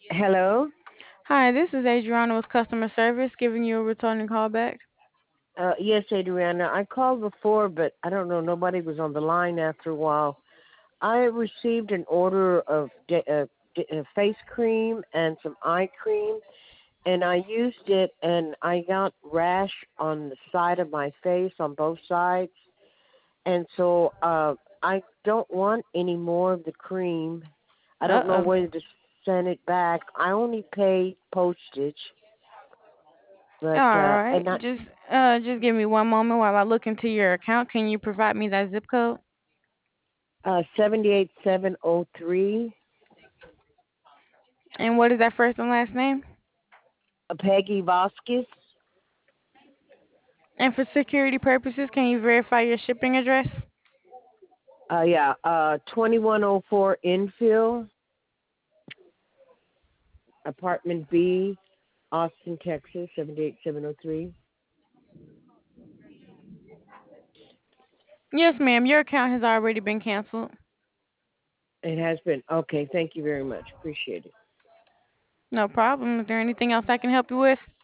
Hello. Hi, this is Adriana with customer service giving you a returning call back. Yes, Adriana. I called before, but I don't know. Nobody was on the line after a while. I received an order of face cream and some eye cream, and I used it, and I got rash on the side of my face on both sides, and so I don't want any more of the cream. I don't know Uh-oh. whether to send it back. I only pay postage, All but right. and I Just give me one moment while I look into your account. Can you provide me that zip code? 78703. And what is that first and last name? Peggy Vasquez. And for security purposes, can you verify your shipping address? Yeah, 2104 Infield, Apartment B, Austin, Texas, 78703. Yes, ma'am. Your account has already been canceled. It has been. Okay, thank you very much. Appreciate it. No problem. Is there anything else I can help you with?